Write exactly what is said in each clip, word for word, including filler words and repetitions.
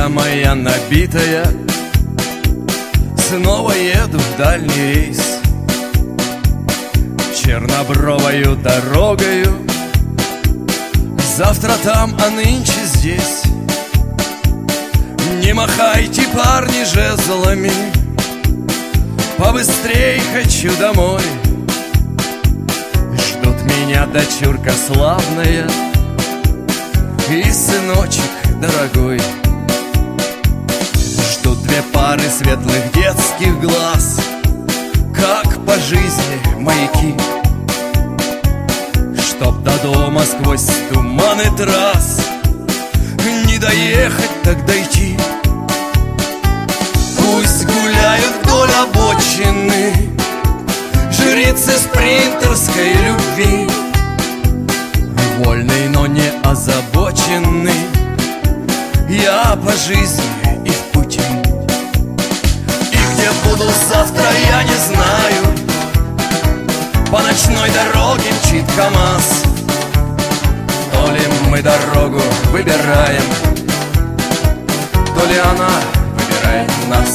Колея моя набитая, снова еду в дальний рейс. Чернобровою дорогою, завтра там, а нынче здесь. Не махайте, парни, жезлами, побыстрей хочу домой. Ждут меня дочурка славная и сыночек дорогой. Ждут две пары светлых детских глаз, как по жизни маяки, чтоб до дома сквозь туманы трасс не доехать, так дойти. Пусть гуляют вдоль обочины жрицы спринтерской любви, вольный, но не озабоченный я по жизни и в пути. И где буду завтра, я не знаю. По ночной дороге мчит КамАЗ. То ли мы дорогу выбираем, то ли она выбирает нас.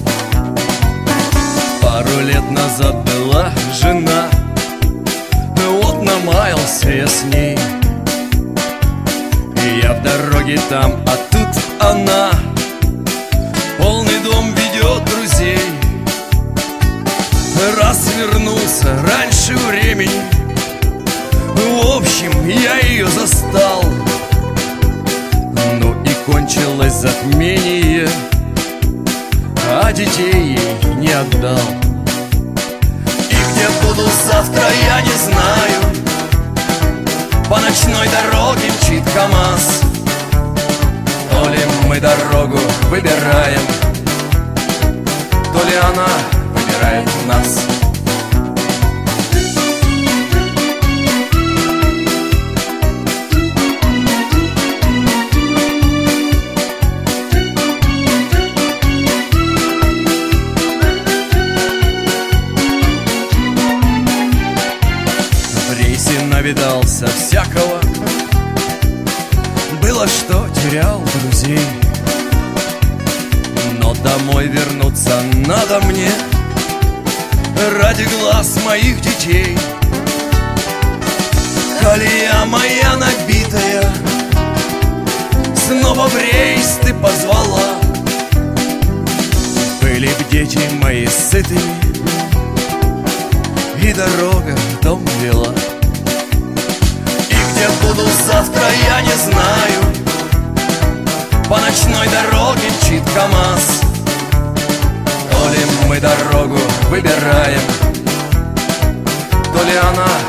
Пару лет назад была жена, вот намаялся я с ней. И я в дороге там, а тут она полный дом ведет друзей. Раз вернулся раньше времени, в общем, я ее застал. Ну и кончилось затмение, а детей ей не отдал. И где буду завтра, я не знаю. По ночной дороге мчит КамАЗ. То ли мы дорогу выбираем, то ли она выбирает нас. В рейсе навидался всякого, было что, терял друзей. Но домой вернуться надо мне ради глаз моих детей. Колея моя набитая снова в рейс ты позвала. Были б дети мои сытыми, и дорога в дом вела. И где буду завтра, я не знаю. По ночной дороге мчит КамАЗ. То ли мы дорогу выбираем, то ли она